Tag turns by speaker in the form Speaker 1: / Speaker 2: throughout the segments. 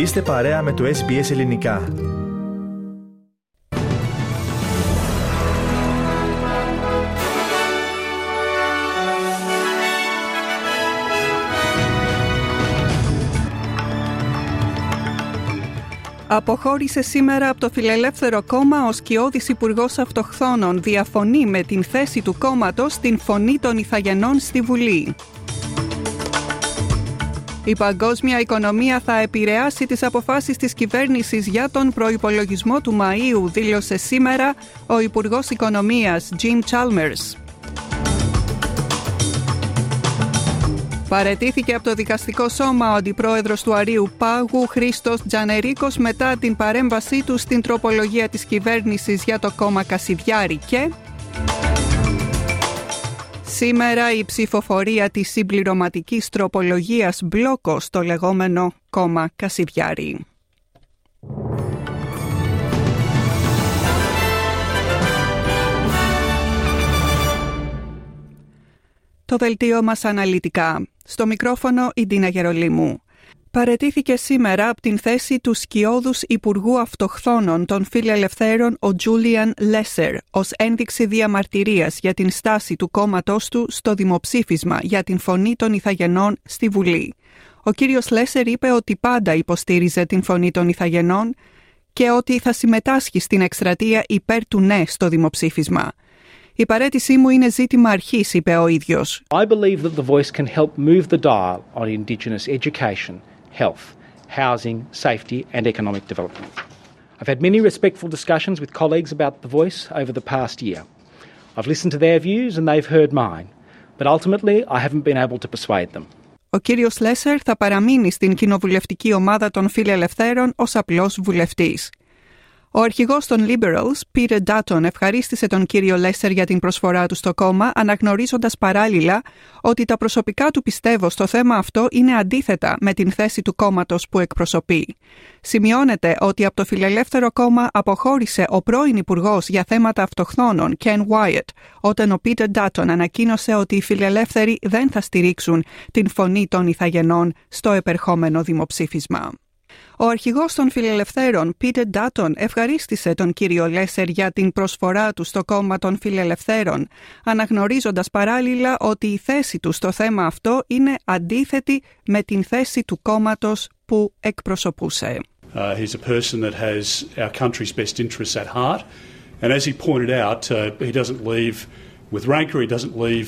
Speaker 1: Είστε παρέα με το SBS Ελληνικά.
Speaker 2: Αποχώρησε σήμερα από το Φιλελεύθερο Κόμμα ο σκιώδης Υπουργός Αυτοχθόνων. Διαφωνεί με την θέση του κόμματος στην Φωνή των Ιθαγενών στη Βουλή. Η παγκόσμια οικονομία θα επηρεάσει τις αποφάσεις της κυβέρνησης για τον προϋπολογισμό του Μαΐου, δήλωσε σήμερα ο Υπουργός Οικονομίας Jim Chalmers. Παραιτήθηκε από το δικαστικό σώμα ο αντιπρόεδρος του Αρείου Πάγου, Χρήστος Τζανερίκος, μετά την παρέμβασή του στην τροπολογία της κυβέρνησης για το κόμμα Κασιδιάρη και... Σήμερα η ψηφοφορία της συμπληρωματικής τροπολογίας μπλόκο στο λεγόμενο κόμμα Κασιδιάρη. Το δελτίο μας αναλυτικά. Στο μικρόφωνο η Ντίνα Γερολίμου. Παραιτήθηκε σήμερα από την θέση του σκιώδους Υπουργού Αυτοχθόνων των Φιλελευθέρων ο Τζούλιαν Λέσερ ως ένδειξη διαμαρτυρίας για την στάση του κόμματός του στο δημοψήφισμα για την Φωνή των Ιθαγενών στη Βουλή. Ο κύριος Λέσερ είπε ότι πάντα υποστήριζε την Φωνή των Ιθαγενών και ότι θα συμμετάσχει στην εκστρατεία υπέρ του ναι στο δημοψήφισμα. Η παραίτησή μου είναι ζήτημα αρχής, είπε ο ίδιος.
Speaker 3: I believe that the voice can help move the dial on Indigenous education, health, housing, safety and economic development. I've had many respectful discussions with colleagues about the voice over the past year. I've listened to their views and they've heard mine, but ultimately I haven't been able to persuade them.
Speaker 2: Ο κύριος Λέσερ θα παραμείνει στην κοινοβουλευτική ομάδα των Φιλελευθέρων ως απλός βουλευτής. Ο αρχηγός των Liberals, Peter Dutton, ευχαρίστησε τον κύριο Λέσερ για την προσφορά του στο κόμμα, αναγνωρίζοντας παράλληλα ότι τα προσωπικά του πιστεύω στο θέμα αυτό είναι αντίθετα με την θέση του κόμματος που εκπροσωπεί. Σημειώνεται ότι από το Φιλελεύθερο Κόμμα αποχώρησε ο πρώην Υπουργός για θέματα αυτοχθόνων, Ken Wyatt, όταν ο Peter Dutton ανακοίνωσε ότι οι φιλελεύθεροι δεν θα στηρίξουν την Φωνή των Ιθαγενών στο επερχόμενο δημοψήφισμα. Ο αρχηγός των Φιλελευθέρων, Peter Dutton, ευχαρίστησε τον κύριο Λέσερ για την προσφορά του στο κόμμα των Φιλελευθέρων, αναγνωρίζοντας παράλληλα ότι η θέση του στο θέμα αυτό είναι αντίθετη με την θέση του κόμματος που εκπροσωπούσε.
Speaker 4: He's a person that has our country's best interests at heart, and as he pointed out, he doesn't leave with rancor, he doesn't leave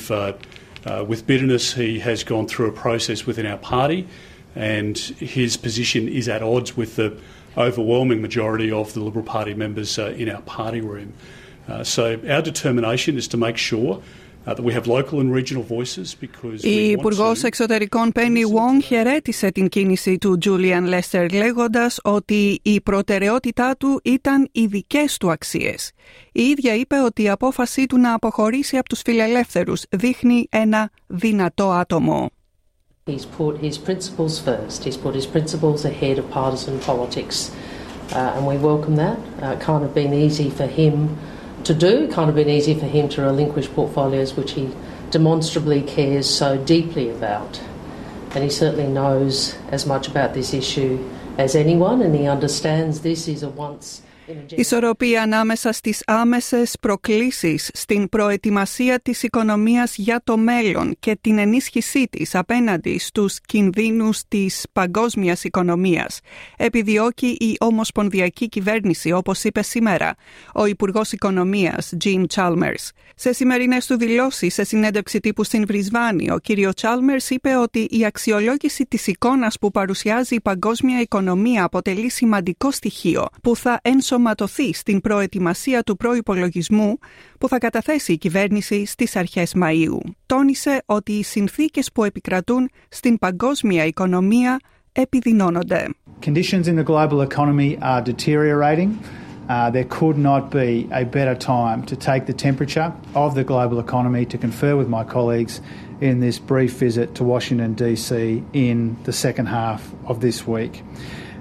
Speaker 4: with bitterness. He has gone through a process within our party. And his position is at odds with the overwhelming majority of the Liberal Party members in our party room. So our determination is to make sure that we have local and regional voices because
Speaker 2: η Υπουργός Εξωτερικών Penny Wong χαιρέτησε την κίνηση του Julian Lester λέγοντας ότι η προτεραιότητά του ήταν οι δικές του αξίες. Η ίδια είπε ότι η απόφασή του να αποχωρήσει από τους φιλελεύθερους δείχνει ένα δυνατό άτομο.
Speaker 5: He's put his principles first. He's put his principles ahead of partisan politics, and we welcome that. It can't have been easy for him to do. It can't have been easy for him to relinquish portfolios which he demonstrably cares so deeply about. And he certainly knows as much about this issue as anyone, and he understands this is a once.
Speaker 2: Ισορροπία ανάμεσα στις άμεσες προκλήσεις, στην προετοιμασία της οικονομίας για το μέλλον και την ενίσχυσή της απέναντι στους κινδύνους της παγκόσμιας οικονομίας, επιδιώκει η ομοσπονδιακή κυβέρνηση, όπως είπε σήμερα ο Υπουργός Οικονομίας Jim Chalmers. Σε σημερινές του δηλώσεις σε συνέντευξη τύπου στην Βρισβάνη, ο κύριο Chalmers είπε ότι η αξιολόγηση της εικόνας που παρουσιάζει η παγκόσμια οικονομία αποτελεί σημαντικό στοιχείο που θα ενσωματωθεί στην προετοιμασία του προϋπολογισμού που θα καταθέσει η κυβέρνηση στις αρχές Μαΐου. Τόνισε ότι οι συνθήκες που επικρατούν στην παγκόσμια οικονομία επιδεινώνονται.
Speaker 6: Conditions in the global economy are deteriorating. There could not be a better time to take the temperature of the global economy to confer with my colleagues in this brief visit to Washington, D.C. in the second half of this week.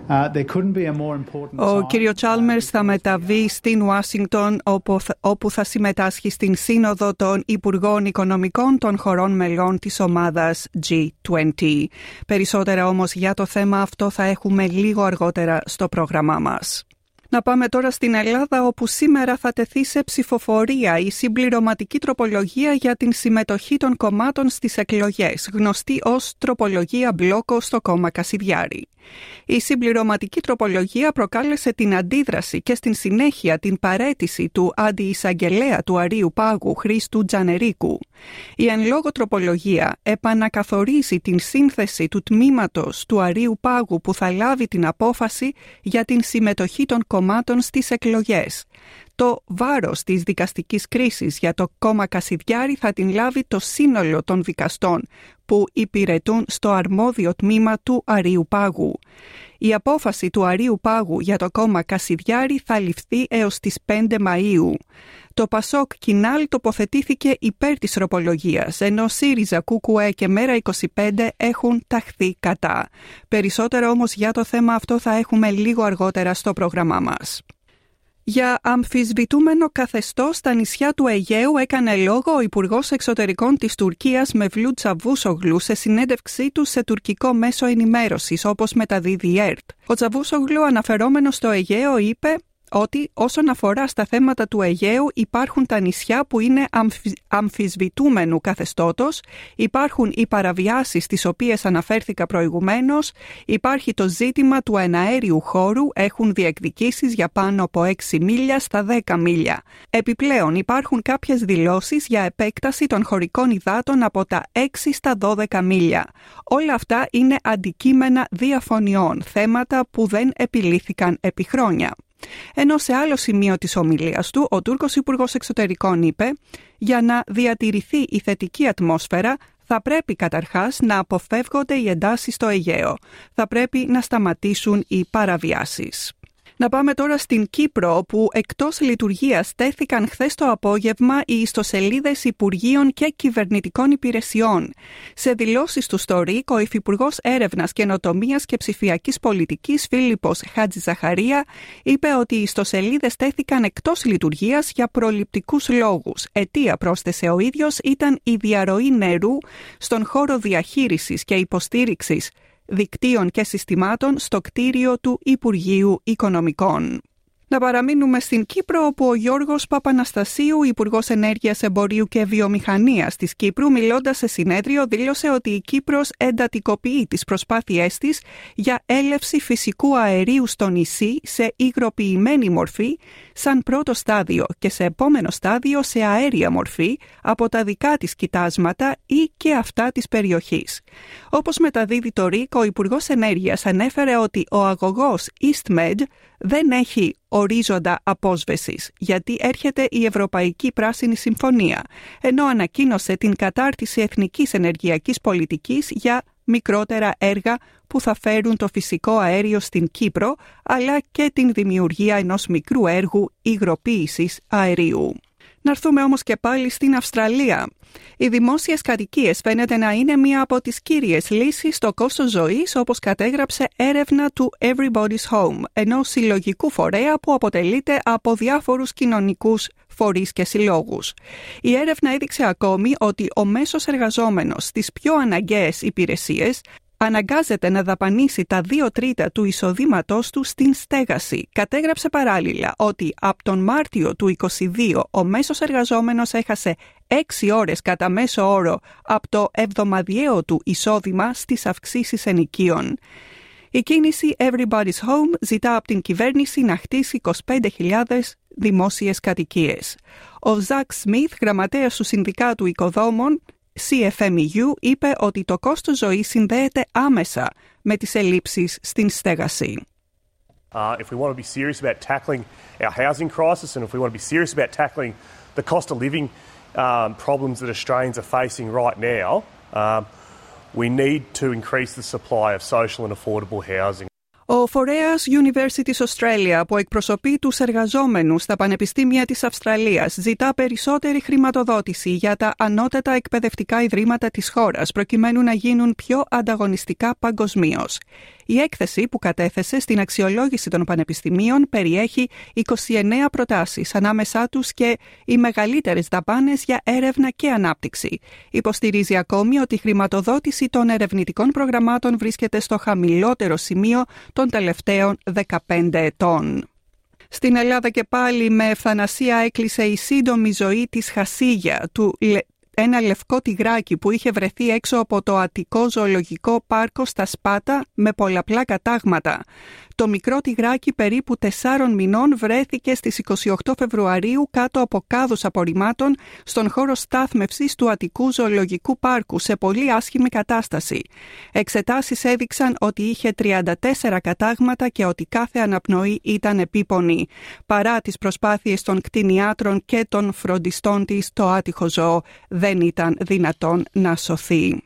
Speaker 2: Ο κύριο Τσάλμερς θα μεταβεί στην Ουάσιγκτον, όπου θα συμμετάσχει στην Σύνοδο των Υπουργών Οικονομικών των χωρών μελών της ομάδας G20. Περισσότερα όμως για το θέμα αυτό θα έχουμε λίγο αργότερα στο πρόγραμμά μας. Να πάμε τώρα στην Ελλάδα, όπου σήμερα θα τεθεί σε ψηφοφορία η συμπληρωματική τροπολογία για την συμμετοχή των κομμάτων στις εκλογές, γνωστή ως τροπολογία Μπλόκο στο κόμμα Κασιδιάρη. Η συμπληρωματική τροπολογία προκάλεσε την αντίδραση και στην συνέχεια την παραίτηση του αντιεισαγγελέα του Αρείου Πάγου Χρήστου Τζανερίκου. Η εν λόγω τροπολογία επανακαθορίζει την σύνθεση του τμήματος του Αρείου Πάγου που θα λάβει την απόφαση για την συμμετοχή των κομμάτων στις εκλογές. Το βάρος της δικαστικής κρίσης για το κόμμα Κασιδιάρη θα την λάβει το σύνολο των δικαστών που υπηρετούν στο αρμόδιο τμήμα του Αρείου Πάγου. Η απόφαση του Αρείου Πάγου για το κόμμα Κασιδιάρη θα ληφθεί έως τις 5 Μαΐου. Το Πασόκ Κινάλ τοποθετήθηκε υπέρ της τροπολογίας, ενώ ΣΥΡΙΖΑ, ΚΚΕ και Μέρα 25 έχουν ταχθεί κατά. Περισσότερα όμως για το θέμα αυτό θα έχουμε λίγο αργότερα στο πρόγραμμά μας. Για αμφισβητούμενο καθεστώς στα νησιά του Αιγαίου έκανε λόγο ο Υπουργός Εξωτερικών της Τουρκίας Μevlut Çavuşoğlu σε συνέντευξή του σε τουρκικό μέσο ενημέρωσης, όπως μεταδίδει η ΕΡΤ. Ο Çavuşoğlu, αναφερόμενος στο Αιγαίο, είπε ότι όσον αφορά στα θέματα του Αιγαίου υπάρχουν τα νησιά που είναι αμφισβητούμενου καθεστώτος, υπάρχουν οι παραβιάσεις τις οποίες αναφέρθηκα προηγουμένως, υπάρχει το ζήτημα του εναέριου χώρου, έχουν διεκδικήσεις για πάνω από 6 μίλια στα 10 μίλια. Επιπλέον υπάρχουν κάποιες δηλώσεις για επέκταση των χωρικών υδάτων από τα 6 στα 12 μίλια. Όλα αυτά είναι αντικείμενα διαφωνιών, θέματα που δεν επιλύθηκαν επί χρόνια. Ενώ σε άλλο σημείο της ομιλίας του, ο Τούρκος Υπουργός Εξωτερικών είπε «Για να διατηρηθεί η θετική ατμόσφαιρα, θα πρέπει καταρχάς να αποφεύγονται οι εντάσεις στο Αιγαίο. Θα πρέπει να σταματήσουν οι παραβιάσεις». Να πάμε τώρα στην Κύπρο, όπου εκτός λειτουργίας τέθηκαν χθες το απόγευμα οι ιστοσελίδες Υπουργείων και Κυβερνητικών Υπηρεσιών. Σε δηλώσεις του στο ΡΙΚ, ο Υφυπουργός Έρευνας, Καινοτομίας και Ψηφιακής Πολιτικής Φίλιππος Χατζηζαχαρία είπε ότι οι ιστοσελίδες τέθηκαν εκτός λειτουργίας για προληπτικούς λόγους. Αιτία, πρόσθεσε ο ίδιος, ήταν η διαρροή νερού στον χώρο διαχείρισης και υποστήριξης δικτύων και συστημάτων στο κτίριο του Υπουργείου Οικονομικών. Να παραμείνουμε στην Κύπρο, όπου ο Γιώργος Παπαναστασίου, Υπουργός Ενέργειας, Εμπορίου και Βιομηχανίας της Κύπρου, μιλώντας σε συνέδριο, δήλωσε ότι η Κύπρος εντατικοποιεί τις προσπάθειές της για έλευση φυσικού αερίου στο νησί σε υγροποιημένη μορφή, σαν πρώτο στάδιο, και σε επόμενο στάδιο σε αέρια μορφή από τα δικά της κοιτάσματα ή και αυτά της περιοχής. Όπως μεταδίδει το ΡΙΚ, ο Υπουργός Ενέργειας ανέφερε ότι ο αγωγός EastMed δεν έχει ορίζοντα απόσβεσης, γιατί έρχεται η Ευρωπαϊκή Πράσινη Συμφωνία, ενώ ανακοίνωσε την κατάρτιση εθνικής ενεργειακής πολιτικής για μικρότερα έργα που θα φέρουν το φυσικό αέριο στην Κύπρο, αλλά και την δημιουργία ενός μικρού έργου υγροποίησης αερίου. Να έρθουμε όμως και πάλι στην Αυστραλία. Οι δημόσιες κατοικίες φαίνεται να είναι μία από τις κύριες λύσεις στο κόστος ζωής, όπως κατέγραψε έρευνα του Everybody's Home, ενός συλλογικού φορέα που αποτελείται από διάφορους κοινωνικούς φορείς και συλλόγους. Η έρευνα έδειξε ακόμη ότι ο μέσος εργαζόμενος στις πιο αναγκαίες υπηρεσίες αναγκάζεται να δαπανίσει τα 2/3 του εισοδήματός του στην στέγαση. Κατέγραψε παράλληλα ότι από τον Μάρτιο του 2022 ο μέσος εργαζόμενος έχασε 6 ώρες κατά μέσο όρο από το εβδομαδιαίο του εισόδημα στις αυξήσεις ενοικίων. Η κίνηση Everybody's Home ζητά από την κυβέρνηση να χτίσει 25.000 δημόσιες κατοικίες. Ο Ζακ Σμιθ, γραμματέας του Συνδικάτου Οικοδόμων CFMEU, είπε ότι το κόστος ζωής συνδέεται άμεσα με τις ελλείψεις στην στέγαση.
Speaker 7: If we want to be serious about tackling our housing crisis and if we want to be serious about tackling the cost of living problems that Australians are facing right now, we need to increase the supply of social and affordable housing.
Speaker 2: Ο φορέας Universities Australia, που εκπροσωπεί τους εργαζόμενους στα πανεπιστήμια της Αυστραλίας, ζητά περισσότερη χρηματοδότηση για τα ανώτατα εκπαιδευτικά ιδρύματα της χώρας, προκειμένου να γίνουν πιο ανταγωνιστικά παγκοσμίως. Η έκθεση που κατέθεσε στην αξιολόγηση των πανεπιστημίων περιέχει 29 προτάσεις, ανάμεσά τους και οι μεγαλύτερες δαπάνες για έρευνα και ανάπτυξη. Υποστηρίζει ακόμη ότι η χρηματοδότηση των ερευνητικών προγραμμάτων βρίσκεται στο χαμηλότερο σημείο των τελευταίων 15 ετών. Στην Ελλάδα και πάλι με ευθανασία έκλεισε η σύντομη ζωή της Χασίγια, ένα λευκό τυγράκι που είχε βρεθεί έξω από το Αττικό Ζωολογικό Πάρκο στα Σπάτα με πολλαπλά κατάγματα. Το μικρό τυγράκι περίπου 4 μηνών βρέθηκε στις 28 Φεβρουαρίου κάτω από κάδους απορριμμάτων στον χώρο στάθμευσης του Αττικού Ζωολογικού Πάρκου σε πολύ άσχημη κατάσταση. Εξετάσεις έδειξαν ότι είχε 34 κατάγματα και ότι κάθε αναπνοή ήταν επίπονη. Παρά τις προσπάθειες των κτηνιάτρων και των φροντιστών της, το άτυχο ζώο δεν ήταν δυνατόν να σωθεί.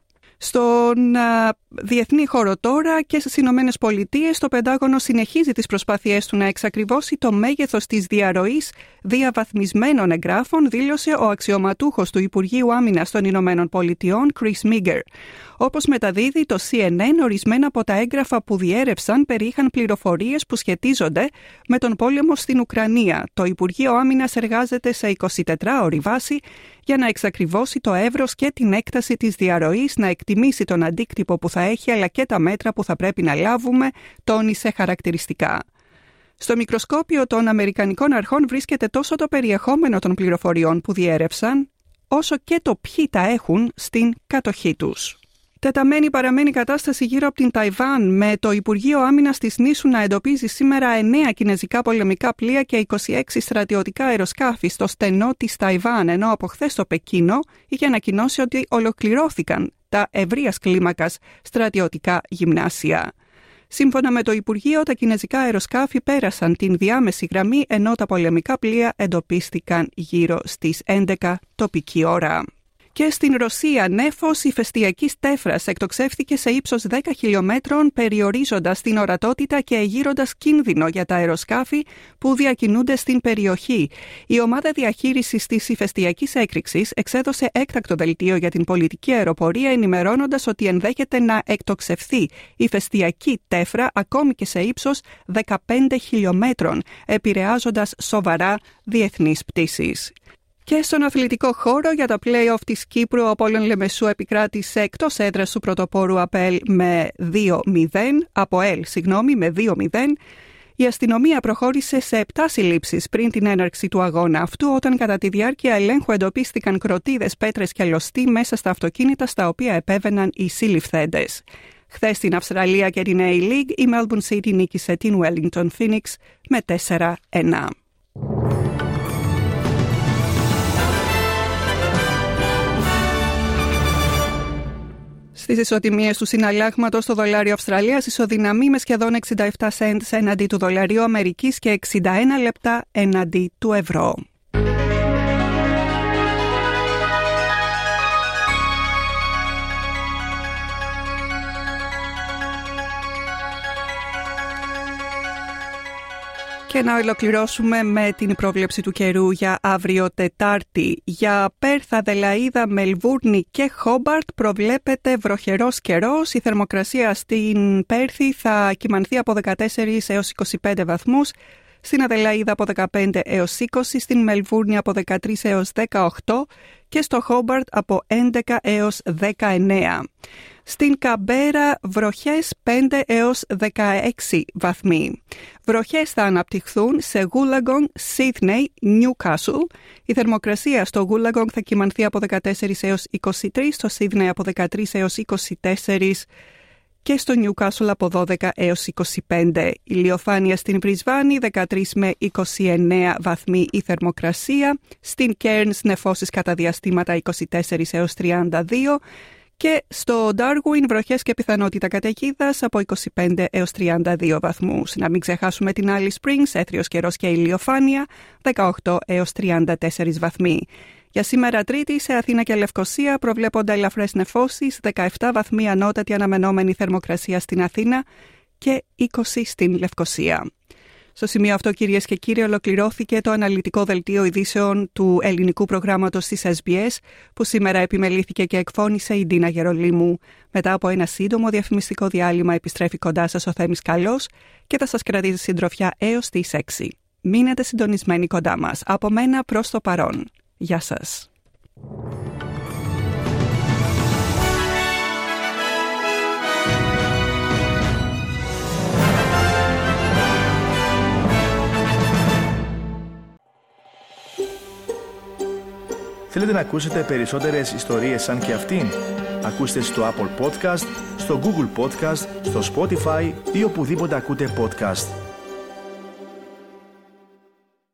Speaker 2: Στον διεθνή χώρο τώρα και στις Ηνωμένες Πολιτείες, το Πεντάγωνο συνεχίζει τις προσπάθειές του να εξακριβώσει το μέγεθος της διαρροής διαβαθμισμένων εγγράφων, δήλωσε ο αξιωματούχος του Υπουργείου Άμυνας των Ηνωμένων Πολιτειών, Chris Migger. Όπως μεταδίδει το CNN, ορισμένα από τα έγγραφα που διέρευσαν περιείχαν πληροφορίες που σχετίζονται με τον πόλεμο στην Ουκρανία. Το Υπουργείο Άμυνας εργάζεται σε 24ωρη βάση για να εξακριβώσει το εύρος και την έκταση της διαρροής, να εκτιμήσει τον αντίκτυπο που θα έχει αλλά και τα μέτρα που θα πρέπει να λάβουμε, τόνισε χαρακτηριστικά. Στο μικροσκόπιο των Αμερικανικών αρχών βρίσκεται τόσο το περιεχόμενο των πληροφοριών που διέρευσαν, όσο και το ποιοι τα έχουν στην κατοχή τους. Τεταμένη παραμένει η κατάσταση γύρω από την Ταϊβάν, με το Υπουργείο Άμυνας της νήσου να εντοπίζει σήμερα 9 κινεζικά πολεμικά πλοία και 26 στρατιωτικά αεροσκάφη στο στενό της Ταϊβάν, ενώ από χθες το Πεκίνο είχε ανακοινώσει ότι ολοκληρώθηκαν τα ευρείας κλίμακας στρατιωτικά γυμνάσια. Σύμφωνα με το Υπουργείο, τα κινεζικά αεροσκάφη πέρασαν την διάμεση γραμμή, ενώ τα πολεμικά πλοία εντοπίστηκαν γύρω στις 11 τοπική ώρα. Και στην Ρωσία, νέφος ηφαιστειακής τέφρας εκτοξεύθηκε σε ύψος 10 χιλιόμετρων, περιορίζοντας την ορατότητα και εγείροντας κίνδυνο για τα αεροσκάφη που διακινούνται στην περιοχή. Η ομάδα διαχείρισης της ηφαιστειακής έκρηξης εξέδωσε έκτακτο δελτίο για την πολιτική αεροπορία, ενημερώνοντας ότι ενδέχεται να εκτοξευθεί ηφαιστειακή τέφρα ακόμη και σε ύψος 15 χιλιόμετρων, επηρεάζοντας σοβαρά διεθνείς πτήσεις. Και στον αθλητικό χώρο, για τα play-off της Κύπρου, ο Απόλλων Λεμεσού επικράτησε εκτός έδρας του πρωτοπόρου ΑΠΟΕΛ με 2-0. Η αστυνομία προχώρησε σε 7 συλλήψεις πριν την έναρξη του αγώνα αυτού, όταν κατά τη διάρκεια ελέγχου εντοπίστηκαν κροτίδες, πέτρες και λωστοί μέσα στα αυτοκίνητα στα οποία επέβαιναν οι συλληφθέντες. Χθες στην Αυστραλία και την A-League, η Melbourne City νίκησε την Wellington Phoenix με 4-1. Στις ισοτιμίες του συναλλάγματος, το δολάριο Αυστραλίας ισοδυναμεί με σχεδόν 67 cents έναντι του δολαρίου Αμερικής και 61 λεπτά έναντι του ευρώ. Και να ολοκληρώσουμε με την πρόβλεψη του καιρού για αύριο Τετάρτη. Για Πέρθ, Αδελαΐδα, Μελβούρνη και Χόμπαρτ προβλέπεται βροχερός καιρός. Η θερμοκρασία στην Πέρθη θα κυμανθεί από 14 έως 25 βαθμούς, στην Αδελαΐδα από 15 έως 20, στην Μελβούρνη από 13 έως 18 και στο Χόμπαρτ από 11 έως 19. Στην Καμπέρα βροχές 5 έως 16 βαθμοί. Βροχές θα αναπτυχθούν σε Wollongong, Sydney, Newcastle. Η θερμοκρασία στο Wollongong θα κυμανθεί από 14 έως 23, στο Sydney από 13 έως 24 και στο Newcastle από 12 έως 25. Η ηλιοφάνεια στην Μπρισβάνη 13 με 29 βαθμοί η θερμοκρασία. Στην Cairns νεφώσεις κατά διαστήματα 24 έως 32. Και στο Darwin βροχές και πιθανότητα καταιγίδας από 25 έως 32 βαθμούς. Να μην ξεχάσουμε την Alice Springs, έθριος καιρός και ηλιοφάνεια, 18 έως 34 βαθμοί. Για σήμερα Τρίτη σε Αθήνα και Λευκοσία προβλέπονται ελαφρές νεφώσεις, 17 βαθμοί ανώτατη αναμενόμενη θερμοκρασία στην Αθήνα και 20 στην Λευκοσία. Στο σημείο αυτό, κυρίες και κύριοι, ολοκληρώθηκε το αναλυτικό δελτίο ειδήσεων του ελληνικού προγράμματος της SBS, που σήμερα επιμελήθηκε και εκφώνησε η Ντίνα Γερολίμου. Μετά από ένα σύντομο διαφημιστικό διάλειμμα επιστρέφει κοντά σας ο Θέμης Καλός και θα σας κρατήσει συντροφιά έως τις 6. Μείνετε συντονισμένοι κοντά μας. Από μένα προς το παρόν. Γεια σας.
Speaker 1: Θέλετε να ακούσετε περισσότερες ιστορίες σαν και αυτήν? Ακούστε στο Apple Podcast, στο Google Podcast, στο Spotify ή οπουδήποτε ακούτε podcast.